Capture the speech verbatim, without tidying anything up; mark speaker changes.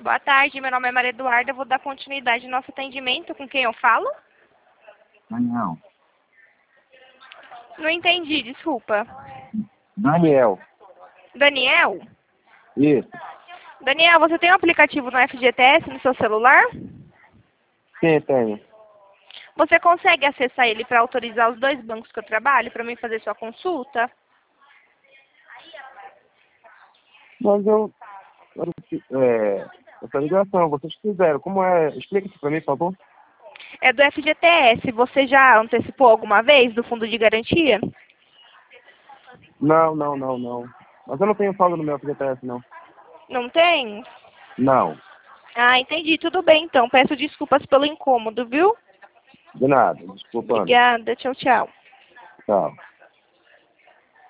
Speaker 1: Boa tarde, meu nome é Maria Eduarda, eu vou dar continuidade ao nosso atendimento. Com quem eu falo?
Speaker 2: Daniel.
Speaker 1: Não entendi, desculpa.
Speaker 2: Daniel.
Speaker 1: Daniel?
Speaker 2: Isso.
Speaker 1: Daniel, você tem o aplicativo no F G T S no seu celular?
Speaker 2: Sim, tenho.
Speaker 1: Você consegue acessar ele para autorizar os dois bancos que eu trabalho, para mim fazer sua consulta?
Speaker 2: Mas eu... É, essa ligação, vocês fizeram. Como é? Explica isso pra mim, por favor.
Speaker 1: É do F G T S. Você já antecipou alguma vez do fundo de garantia?
Speaker 2: Não, não, não, não. Mas eu não tenho saldo no meu F G T S, não.
Speaker 1: Não tem?
Speaker 2: Não.
Speaker 1: Ah, entendi. Tudo bem, então. Peço desculpas pelo incômodo, viu?
Speaker 2: De nada. Desculpa.
Speaker 1: Obrigada. Tchau, tchau.
Speaker 2: Tchau.